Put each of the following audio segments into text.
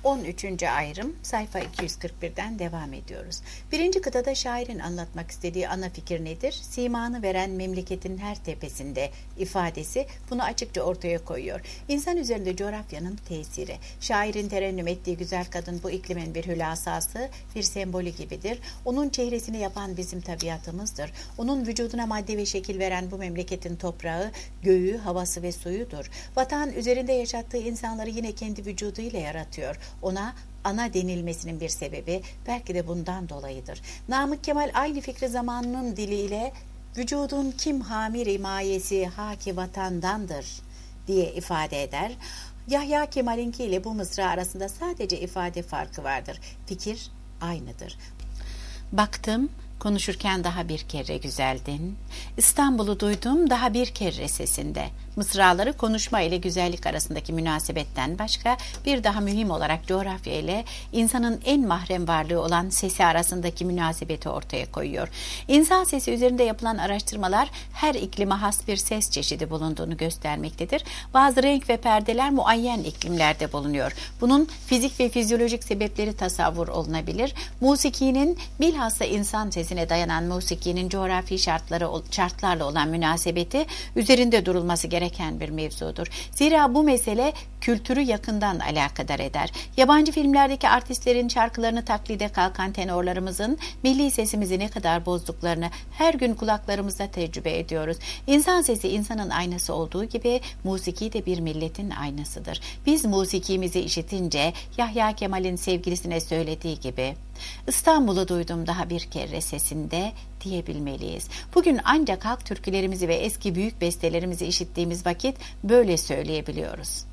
13. ayrım sayfa 241'den devam ediyoruz. Birinci kıtada şairin anlatmak istediği ana fikir nedir? Simanı veren memleketin her tepesinde ifadesi bunu açıkça ortaya koyuyor. İnsan üzerinde coğrafyanın tesiri. Şairin terennüm ettiği güzel kadın bu iklimin bir hülasası, bir sembolü gibidir. Onun çehresini yapan bizim tabiatımızdır. Onun vücuduna madde ve şekil veren bu memleketin toprağı, göğü, havası ve suyudur. Vatan üzerinde yaşattığı insanları yine kendi vücuduyla yaratıyor. Ona ana denilmesinin bir sebebi belki de bundan dolayıdır. Namık Kemal aynı fikri zamanının diliyle vücudun kim hamir himayesi haki vatandandır diye ifade eder. Yahya Kemal'inki ile bu mısra arasında sadece ifade farkı vardır. Fikir aynıdır. Baktım, konuşurken daha bir kere güzeldin. İstanbul'u duydum daha bir kere sesinde. Mısraları konuşma ile güzellik arasındaki münasebetten başka bir daha mühim olarak coğrafya ile insanın en mahrem varlığı olan sesi arasındaki münasebeti ortaya koyuyor. İnsan sesi üzerinde yapılan araştırmalar her iklime has bir ses çeşidi bulunduğunu göstermektedir. Bazı renk ve perdeler muayyen iklimlerde bulunuyor. Bunun fizik ve fizyolojik sebepleri tasavvur olunabilir. Musikinin bilhassa insan sesine dayanan musikinin coğrafi şartlarla olan münasebeti üzerinde durulması gereken bir mevzudur. Zira bu mesele kültürü yakından alakadar eder. Yabancı filmlerdeki artistlerin şarkılarını taklide kalkan tenorlarımızın milli sesimizi ne kadar bozduklarını her gün kulaklarımızda tecrübe ediyoruz. İnsan sesi insanın aynası olduğu gibi musiki de bir milletin aynasıdır. Biz musikimizi işitince Yahya Kemal'in sevgilisine söylediği gibi İstanbul'u duydum daha bir kere sesinde diyebilmeliyiz. Bugün ancak halk türkülerimizi ve eski büyük bestelerimizi işittiğimiz vakit böyle söyleyebiliyoruz.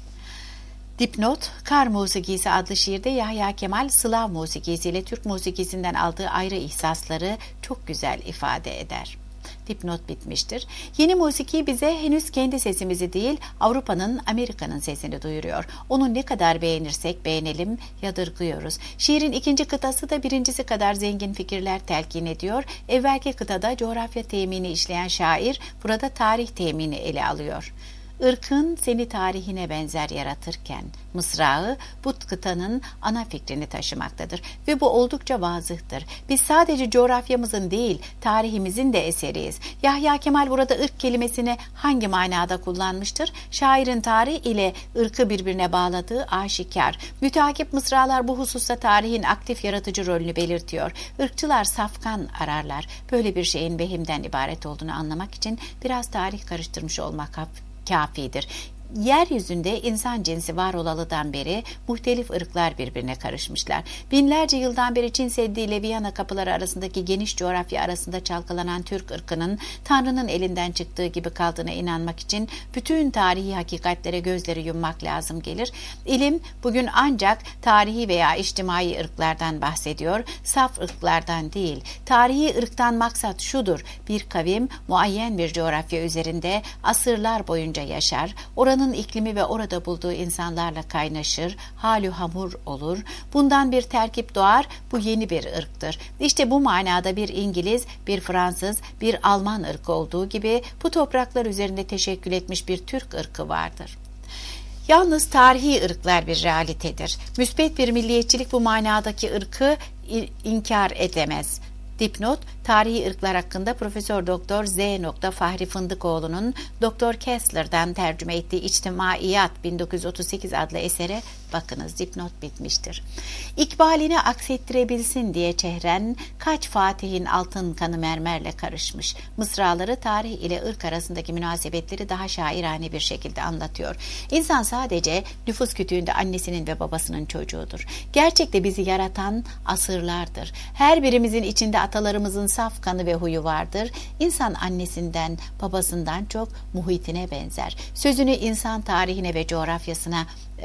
Dipnot, Kar Musikisi adlı şiirde Yahya Kemal Slav musikisiyle Türk musikisinden aldığı ayrı ihsasları çok güzel ifade eder. Dipnot bitmiştir. Yeni musiki bize henüz kendi sesimizi değil, Avrupa'nın, Amerika'nın sesini duyuruyor. Onu ne kadar beğenirsek beğenelim, yadırgıyoruz. Şiirin ikinci kıtası da birincisi kadar zengin fikirler telkin ediyor. Evvelki kıtada coğrafya temini işleyen şair, burada tarih temini ele alıyor. Irkın seni tarihine benzer yaratırken mısrağı bu kıtanın ana fikrini taşımaktadır ve bu oldukça vazıhtır. Biz sadece coğrafyamızın değil tarihimizin de eseriyiz. Yahya Kemal burada ırk kelimesini hangi manada kullanmıştır? Şairin tarih ile ırkı birbirine bağladığı aşikar. Müteakip mısralar bu hususta tarihin aktif yaratıcı rolünü belirtiyor. Irkçılar safkan ararlar. Böyle bir şeyin vehimden ibaret olduğunu anlamak için biraz tarih karıştırmış olmak kafidir. Yeryüzünde insan cinsi var olalıdan beri muhtelif ırklar birbirine karışmışlar. Binlerce yıldan beri Çin Seddi ile Viyana kapıları arasındaki geniş coğrafya arasında çalkalanan Türk ırkının Tanrı'nın elinden çıktığı gibi kaldığına inanmak için bütün tarihi hakikatlere gözleri yummak lazım gelir. İlim bugün ancak tarihi veya içtimai ırklardan bahsediyor, saf ırklardan değil. Tarihi ırktan maksat şudur: bir kavim muayyen bir coğrafya üzerinde asırlar boyunca yaşar, oranın iklimi ve orada bulduğu insanlarla kaynaşır, halü hamur olur. Bundan bir terkip doğar, bu yeni bir ırktır. İşte bu manada bir İngiliz, bir Fransız, bir Alman ırkı olduğu gibi bu topraklar üzerinde teşekkül etmiş bir Türk ırkı vardır. Yalnız tarihi ırklar bir realitedir. Müsbet bir milliyetçilik bu manadaki ırkı inkar edemez. Dipnot, tarihi ırklar hakkında Profesör Doktor Z. Fahri Fındıkoğlu'nun Doktor Kessler'dan tercüme ettiği İçtimaiyat 1938 adlı esere bakınız. Dipnot bitmiştir. İkbalini aksettirebilsin diye çehren kaç Fatih'in altın kanı mermerle karışmış. Mısraları tarih ile ırk arasındaki münasebetleri daha şairane bir şekilde anlatıyor. İnsan sadece nüfus kütüğünde annesinin ve babasının çocuğudur. Gerçekte bizi yaratan asırlardır. Her birimizin içinde atalarımızın saf kanı ve huyu vardır. İnsan annesinden, babasından çok muhitine benzer. Sözünü insan tarihine ve coğrafyasına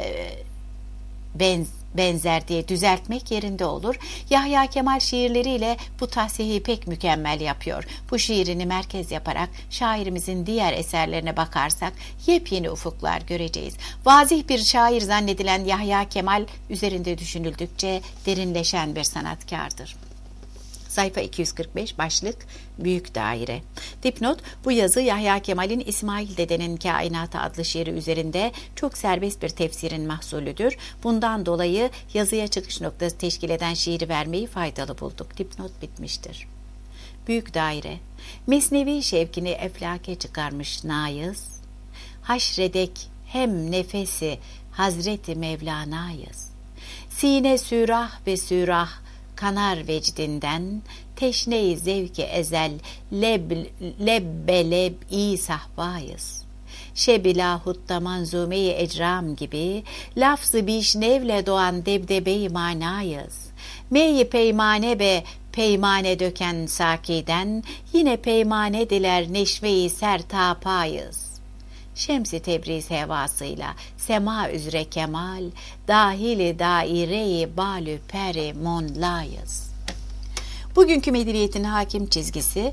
benzer diye düzeltmek yerinde olur. Yahya Kemal şiirleriyle bu tahsihi pek mükemmel yapıyor. Bu şiirini merkez yaparak şairimizin diğer eserlerine bakarsak yepyeni ufuklar göreceğiz. Vazih bir şair zannedilen Yahya Kemal üzerinde düşünüldükçe derinleşen bir sanatkardır. sayfa 245, başlık Büyük Daire. Dipnot: bu yazı Yahya Kemal'in İsmail Dede'nin Kainatı adlı şiiri üzerinde çok serbest bir tefsirin mahsulüdür. Bundan dolayı yazıya çıkış noktası teşkil eden şiiri vermeyi faydalı bulduk. Dipnot bitmiştir. Büyük Daire. Mesnevi şevkini eflake çıkarmış nayız, haşredek hem nefesi Hazreti Mevlana'yız. Sine sürah ve sürah kanar vecdinden, teşne-i zevki ezel lebbe-leb-i sahbayız. Şebilahutta manzume-i ecram gibi, lafz-ı bişnevle doğan debdebe-i manayız. Meyi peymane be peymane döken sakiden, yine peymane diler neşve-i sertapayız. Şems-i Tebriz hevasıyla sema üzere kemal, dahili daire-i balü peri monlayız. Bugünkü medeniyetin hakim çizgisi,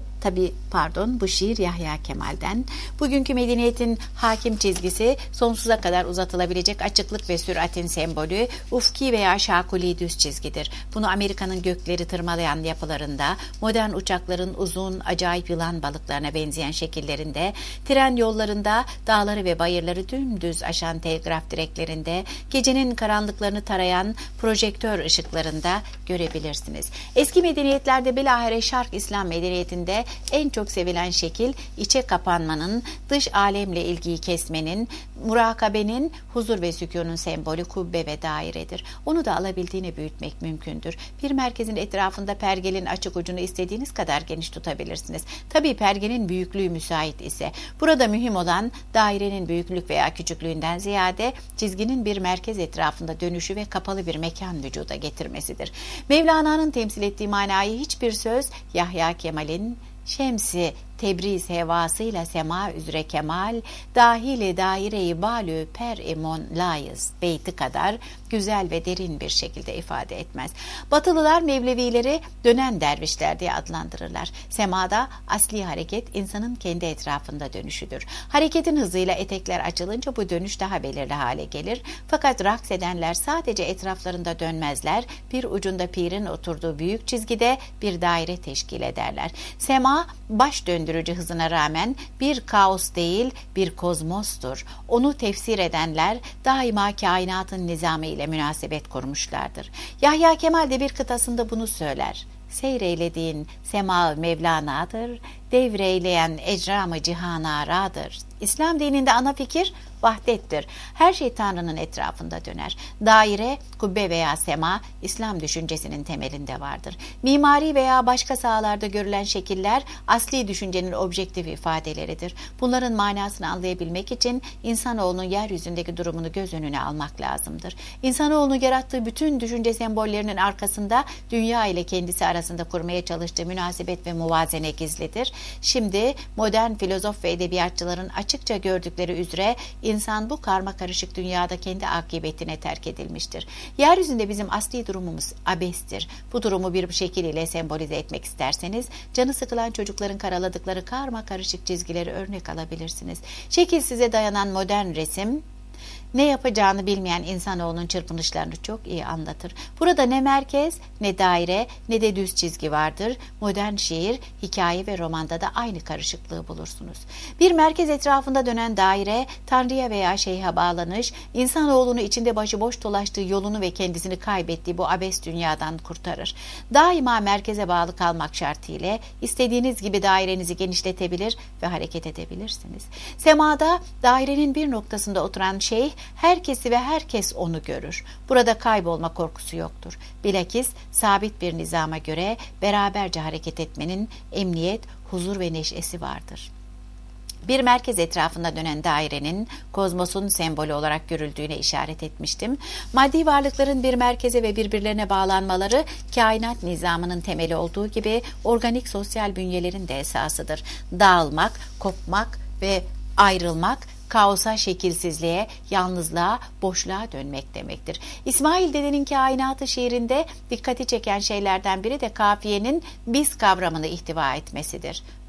bu şiir Yahya Kemal'den. Bugünkü medeniyetin hakim çizgisi sonsuza kadar uzatılabilecek açıklık ve süratin sembolü, ufki veya şakuli düz çizgidir. Bunu Amerika'nın gökleri tırmalayan yapılarında, modern uçakların uzun, acayip yılan balıklarına benzeyen şekillerinde, tren yollarında, dağları ve bayırları dümdüz aşan telgraf direklerinde, gecenin karanlıklarını tarayan projektör ışıklarında görebilirsiniz. Eski medeniyetlerde bilahare Şark İslam medeniyetinde en çok sevilen şekil içe kapanmanın, dış alemle ilgiyi kesmenin, murakabenin, huzur ve sükunun sembolü kubbe ve dairedir. Onu da alabildiğine büyütmek mümkündür. Bir merkezin etrafında pergelin açık ucunu istediğiniz kadar geniş tutabilirsiniz. Tabii pergenin büyüklüğü müsait ise. Burada mühim olan dairenin büyüklük veya küçüklüğünden ziyade çizginin bir merkez etrafında dönüşü ve kapalı bir mekan vücuda getirmesidir. Mevlana'nın temsil ettiği manayı hiçbir söz Yahya Kemal'in Şems-i Tebriz hevasıyla sema üzere kemal, dahili daire-i balü per-imon layız beyti kadar güzel ve derin bir şekilde ifade etmez. Batılılar Mevlevileri dönen dervişler diye adlandırırlar. Semada asli hareket insanın kendi etrafında dönüşüdür. Hareketin hızıyla etekler açılınca bu dönüş daha belirli hale gelir. Fakat raks edenler sadece etraflarında dönmezler. Bir ucunda pirin oturduğu büyük çizgide bir daire teşkil ederler. Sema baş döndürücü hızına rağmen bir kaos değil, bir kozmostur. Onu tefsir edenler daima kainatın nizamı ile münasebet kurmuşlardır. Yahya Kemal de bir kıtasında bunu söyler. Seyreylediğin sema Mevlana'dır, devreyleyen ecram-ı cihanaradır. İslam dininde ana fikir vahdettir. Her şey Tanrı'nın etrafında döner. Daire, kubbe veya sema İslam düşüncesinin temelinde vardır. Mimari veya başka sahalarda görülen şekiller asli düşüncenin objektif ifadeleridir. Bunların manasını anlayabilmek için insanoğlunun yeryüzündeki durumunu göz önüne almak lazımdır. İnsanoğlunun yarattığı bütün düşünce sembollerinin arkasında dünya ile kendisi arasında kurmaya çalıştığı münasebet ve muvazene gizlidir. Şimdi modern filozof ve edebiyatçıların açıkça gördükleri üzere İnsan bu karmakarışık dünyada kendi akıbetine terk edilmiştir. Yeryüzünde bizim asli durumumuz abestir. Bu durumu bir şekil ile sembolize etmek isterseniz, canı sıkılan çocukların karaladıkları karmakarışık çizgileri örnek alabilirsiniz. Şekil size dayanan modern resim, ne yapacağını bilmeyen insanoğlunun çırpınışlarını çok iyi anlatır. Burada ne merkez, ne daire, ne de düz çizgi vardır. Modern şiir, hikaye ve romanda da aynı karışıklığı bulursunuz. Bir merkez etrafında dönen daire, Tanrı'ya veya şeyhe bağlanış, insanoğlunu içinde başıboş dolaştığı yolunu ve kendisini kaybettiği bu abes dünyadan kurtarır. Daima merkeze bağlı kalmak şartıyla istediğiniz gibi dairenizi genişletebilir ve hareket edebilirsiniz. Semada dairenin bir noktasında oturan şeyh, herkesi ve herkes onu görür. Burada kaybolma korkusu yoktur. Bilakis sabit bir nizama göre beraberce hareket etmenin emniyet, huzur ve neşesi vardır. Bir merkez etrafında dönen dairenin kozmosun sembolü olarak görüldüğüne işaret etmiştim. Maddi varlıkların bir merkeze ve birbirlerine bağlanmaları kainat nizamının temeli olduğu gibi organik sosyal bünyelerin de esasıdır. Dağılmak, kopmak ve ayrılmak, kaosa, şekilsizliğe, yalnızlığa, boşluğa dönmek demektir. İsmail Dede'nin Kainatı şiirinde dikkati çeken şeylerden biri de kafiyenin biz kavramını ihtiva etmesidir.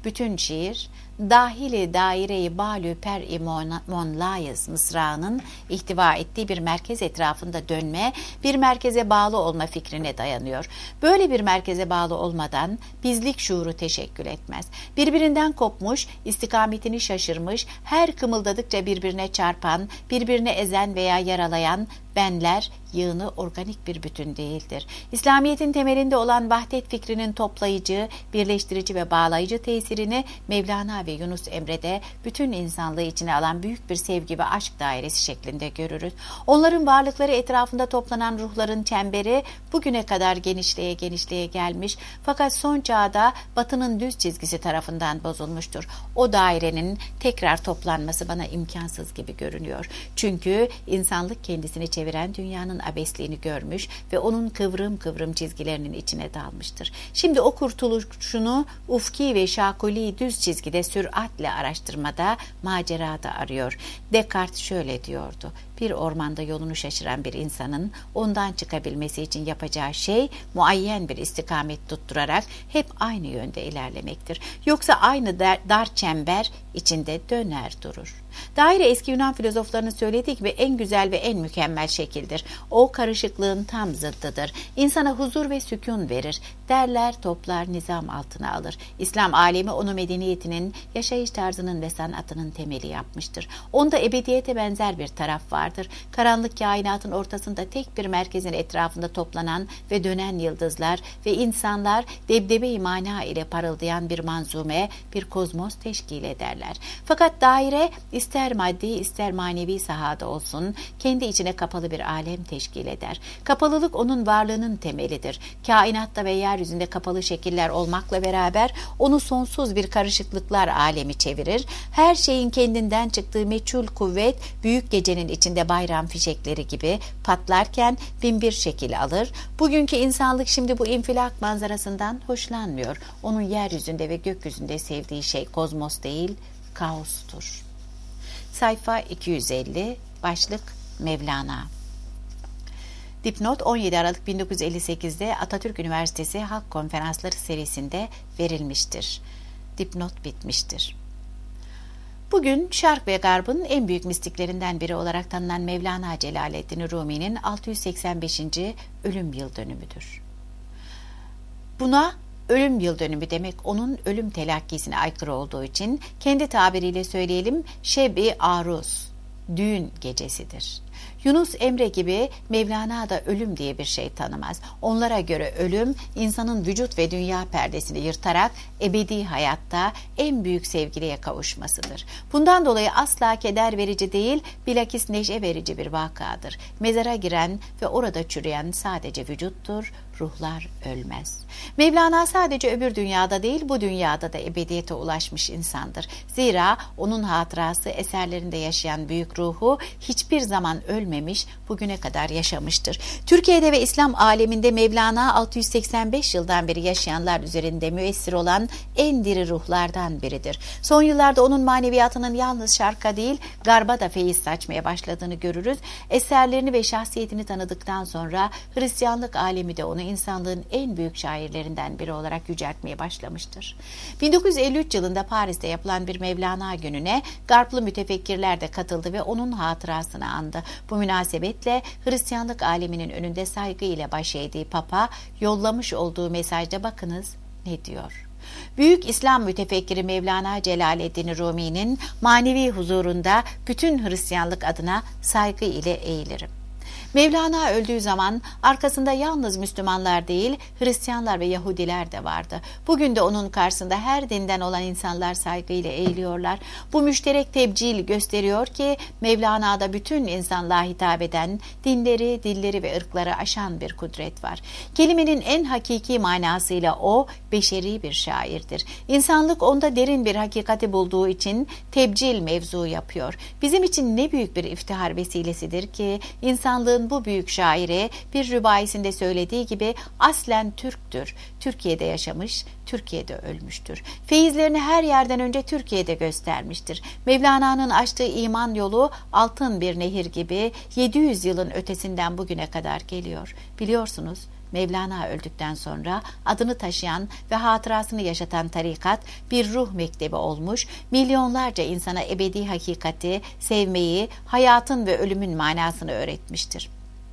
bütün şiir, dahili daire-i balü per-i monlayız mısrağının ihtiva ettiği bir merkez etrafında dönme, bir merkeze bağlı olma fikrine dayanıyor. Böyle bir merkeze bağlı olmadan bizlik şuuru teşekkül etmez. Birbirinden kopmuş, istikametini şaşırmış, her kımıldadıkça birbirine çarpan, birbirine ezen veya yaralayan benler yığını organik bir bütün değildir. İslamiyet'in temelinde olan vahdet fikrinin toplayıcı, birleştirici ve bağlayıcı tesirini Mevlana ve Yunus Emre'de bütün insanlığı içine alan büyük bir sevgi ve aşk dairesi şeklinde görürüz. Onların varlıkları etrafında toplanan ruhların çemberi bugüne kadar genişleye genişleye gelmiş, fakat son çağda Batı'nın düz çizgisi tarafından bozulmuştur. O dairenin tekrar toplanması bana imkansız gibi görünüyor. Çünkü insanlık kendisini çeviren dünyanın abesliğini görmüş ve onun kıvrım kıvrım çizgilerinin içine dalmıştır. Şimdi o kurtuluşunu ufki ve şakuli düz çizgide süratle araştırmada, macerada arıyor. Descartes şöyle diyordu: bir ormanda yolunu şaşıran bir insanın ondan çıkabilmesi için yapacağı şey muayyen bir istikamet tutturarak hep aynı yönde ilerlemektir. Yoksa aynı dar çember içinde döner durur. Daire eski Yunan filozoflarının söylediği gibi en güzel ve en mükemmel şekildir. O karışıklığın tam zıddıdır. İnsana huzur ve sükun verir. Derler, toplar, nizam altına alır. İslam alemi onu medeniyetinin, yaşayış tarzının ve sanatının temeli yapmıştır. Onda ebediyete benzer bir taraf vardır. Karanlık kainatın ortasında tek bir merkezin etrafında toplanan ve dönen yıldızlar ve insanlar debdebe-i mana ile parıldayan bir manzume, bir kozmos teşkil ederler. Fakat daire ister maddi ister manevi sahada olsun kendi içine kapalı bir alem teşkil eder. Kapalılık onun varlığının temelidir. Kainatta ve yeryüzünde kapalı şekiller olmakla beraber onu sonsuz bir karışıklıklar alemi çevirir. Her şeyin kendinden çıktığı meçhul kuvvet büyük gecenin içinde bayram fişekleri gibi patlarken binbir şekil alır. Bugünkü insanlık şimdi bu infilak manzarasından hoşlanmıyor. Onun yeryüzünde ve gökyüzünde sevdiği şey kozmos değil, kaostur. Sayfa 250, başlık Mevlana. Dipnot 17 Aralık 1958'de Atatürk Üniversitesi Halk Konferansları serisinde verilmiştir. Dipnot bitmiştir. Bugün Şark ve Garb'ın en büyük mistiklerinden biri olarak tanınan Mevlana Celaleddin Rumi'nin 685. ölüm yıl dönümüdür. Buna ölüm yıl dönümü demek onun ölüm telakkisine aykırı olduğu için kendi tabiriyle söyleyelim, Şeb-i Aruz, düğün gecesidir. Yunus Emre gibi Mevlana da ölüm diye bir şey tanımaz. Onlara göre ölüm insanın vücut ve dünya perdesini yırtarak ebedi hayatta en büyük sevgiliye kavuşmasıdır. Bundan dolayı asla keder verici değil, bilakis neşe verici bir vakadır. Mezara giren ve orada çürüyen sadece vücuttur, ruhlar ölmez. Mevlana sadece öbür dünyada değil, bu dünyada da ebediyete ulaşmış insandır. Zira onun hatırası eserlerinde yaşayan büyük ruhu hiçbir zaman ölmemiş, bugüne kadar yaşamıştır. Türkiye'de ve İslam aleminde Mevlana 685 yıldan beri yaşayanlar üzerinde müessir olan en diri ruhlardan biridir. Son yıllarda onun maneviyatının yalnız şarka değil, garba da feyiz saçmaya başladığını görürüz. Eserlerini ve şahsiyetini tanıdıktan sonra Hristiyanlık alemi de onu insanlığın en büyük şairlerinden biri olarak yüceltmeye başlamıştır. 1953 yılında Paris'te yapılan bir Mevlana gününe Garplı mütefekkirler de katıldı ve onun hatırasını andı. Bu münasebetle Hristiyanlık aleminin önünde saygı ile baş eğdiği Papa yollamış olduğu mesajda bakınız ne diyor. Büyük İslam mütefekkiri Mevlana Celaleddin Rumi'nin manevi huzurunda bütün Hristiyanlık adına saygı ile eğilirim. Mevlana öldüğü zaman arkasında yalnız Müslümanlar değil, Hristiyanlar ve Yahudiler de vardı. Bugün de onun karşısında her dinden olan insanlar saygıyla eğiliyorlar. Bu müşterek tebcil gösteriyor ki Mevlana'da bütün insanlığa hitap eden, dinleri, dilleri ve ırkları aşan bir kudret var. Kelimenin en hakiki manasıyla o, beşeri bir şairdir. İnsanlık onda derin bir hakikati bulduğu için tebcil mevzu yapıyor. Bizim için ne büyük bir iftihar vesilesidir ki insanlığın bu büyük şairi bir rübaisinde söylediği gibi aslen Türktür. Türkiye'de yaşamış, Türkiye'de ölmüştür. Feyizlerini her yerden önce Türkiye'de göstermiştir. Mevlana'nın açtığı iman yolu altın bir nehir gibi 700 yılın ötesinden bugüne kadar geliyor. Biliyorsunuz, Mevlana öldükten sonra adını taşıyan ve hatırasını yaşatan tarikat bir ruh mektebi olmuş, milyonlarca insana ebedi hakikati, sevmeyi, hayatın ve ölümün manasını öğretmiştir.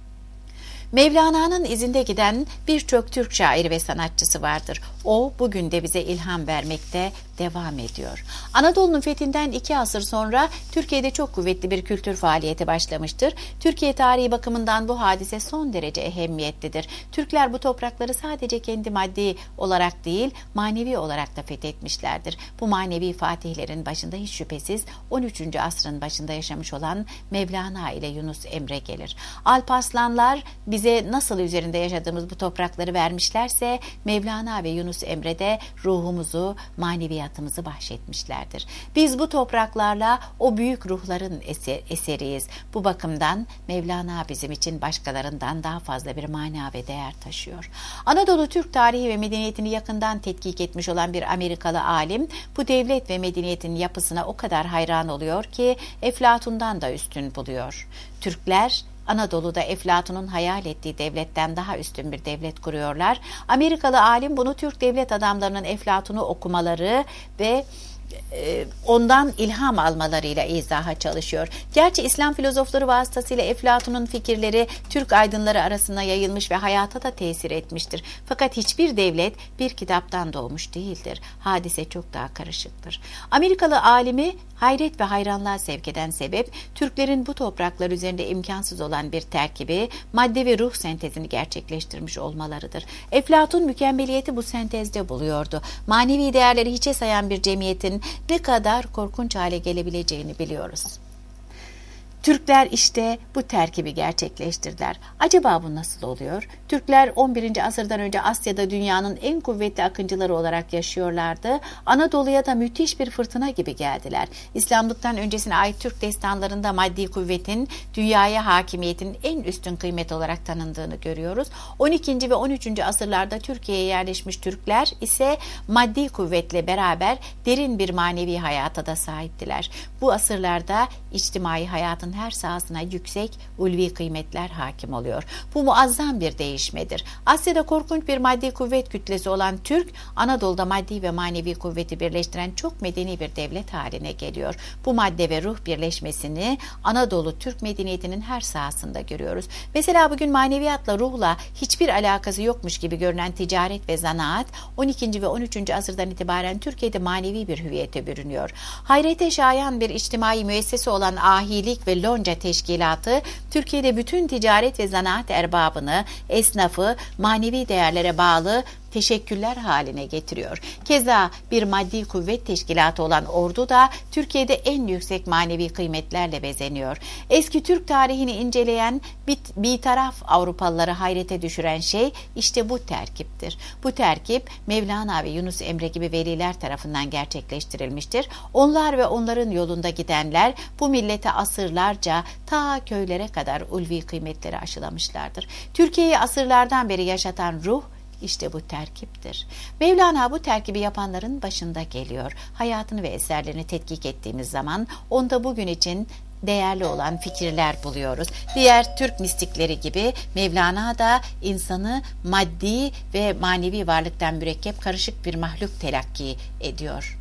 Mevlana'nın izinde giden birçok Türk şairi ve sanatçısı vardır. O bugün de bize ilham vermekte devam ediyor. Anadolu'nun fethinden 2 asır sonra Türkiye'de çok kuvvetli bir kültür faaliyeti başlamıştır. Türkiye tarihi bakımından bu hadise son derece ehemmiyetlidir. Türkler bu toprakları sadece kendi maddi olarak değil, manevi olarak da fethetmişlerdir. Bu manevi fatihlerin başında hiç şüphesiz 13. asrın başında yaşamış olan Mevlana ile Yunus Emre gelir. Alparslanlar bize nasıl üzerinde yaşadığımız bu toprakları vermişlerse, Mevlana ve Yunus Emre de ruhumuzu, maneviyatımızı bahşetmişlerdir. Biz bu topraklarla o büyük ruhların eseriyiz. Bu bakımdan Mevlana bizim için başkalarından daha fazla bir mana ve değer taşıyor. Anadolu Türk tarihi ve medeniyetini yakından tetkik etmiş olan bir Amerikalı alim, bu devlet ve medeniyetin yapısına o kadar hayran oluyor ki Eflatun'dan da üstün buluyor. Türkler Anadolu'da Eflatun'un hayal ettiği devletten daha üstün bir devlet kuruyorlar. Amerikalı alim bunu Türk devlet adamlarının Eflatun'u okumaları ve ondan ilham almalarıyla izaha çalışıyor. Gerçi İslam filozofları vasıtasıyla Eflatun'un fikirleri Türk aydınları arasında yayılmış ve hayata da tesir etmiştir. Fakat hiçbir devlet bir kitaptan doğmuş değildir. Hadise çok daha karışıktır. Amerikalı alimi hayret ve hayranlığa sevk eden sebep, Türklerin bu topraklar üzerinde imkansız olan bir terkibi, madde ve ruh sentezini gerçekleştirmiş olmalarıdır. Eflatun mükemmeliyeti bu sentezde buluyordu. Manevi değerleri hiçe sayan bir cemiyetin ne kadar korkunç hale gelebileceğini biliyoruz. Türkler işte bu terkibi gerçekleştirdiler. Acaba bu nasıl oluyor? Türkler 11. asırdan önce Asya'da dünyanın en kuvvetli akıncıları olarak yaşıyorlardı. Anadolu'ya da müthiş bir fırtına gibi geldiler. İslamlıktan öncesine ait Türk destanlarında maddi kuvvetin, dünyaya hakimiyetin en üstün kıymet olarak tanındığını görüyoruz. 12. ve 13. asırlarda Türkiye'ye yerleşmiş Türkler ise maddi kuvvetle beraber derin bir manevi hayata da sahiptiler. Bu asırlarda içtimai hayatın her sahasına yüksek ulvi kıymetler hakim oluyor. Bu muazzam bir değişmedir. Asya'da korkunç bir maddi kuvvet kütlesi olan Türk, Anadolu'da maddi ve manevi kuvveti birleştiren çok medeni bir devlet haline geliyor. Bu madde ve ruh birleşmesini Anadolu Türk medeniyetinin her sahasında görüyoruz. Mesela bugün maneviyatla, ruhla hiçbir alakası yokmuş gibi görünen ticaret ve zanaat 12. ve 13. asırdan itibaren Türkiye'de manevi bir hüviyete bürünüyor. Hayrete şayan bir içtimai müessese olan ahilik ve lonca teşkilatı Türkiye'de bütün ticaret ve zanaat erbabını, esnafı manevi değerlere bağlı teşekküller haline getiriyor. Keza bir maddi kuvvet teşkilatı olan ordu da Türkiye'de en yüksek manevi kıymetlerle bezeniyor. Eski Türk tarihini inceleyen bir taraf Avrupalıları hayrete düşüren şey işte bu terkiptir. Bu terkip Mevlana ve Yunus Emre gibi veliler tarafından gerçekleştirilmiştir. Onlar ve onların yolunda gidenler bu millete asırlarca ta köylere kadar ulvi kıymetleri aşılamışlardır. Türkiye'yi asırlardan beri yaşatan ruh İşte bu terkiptir. Mevlana bu terkibi yapanların başında geliyor. Hayatını ve eserlerini tetkik ettiğimiz zaman onda bugün için değerli olan fikirler buluyoruz. Diğer Türk mistikleri gibi Mevlana da insanı maddi ve manevi varlıktan mürekkep karışık bir mahluk telakki ediyor.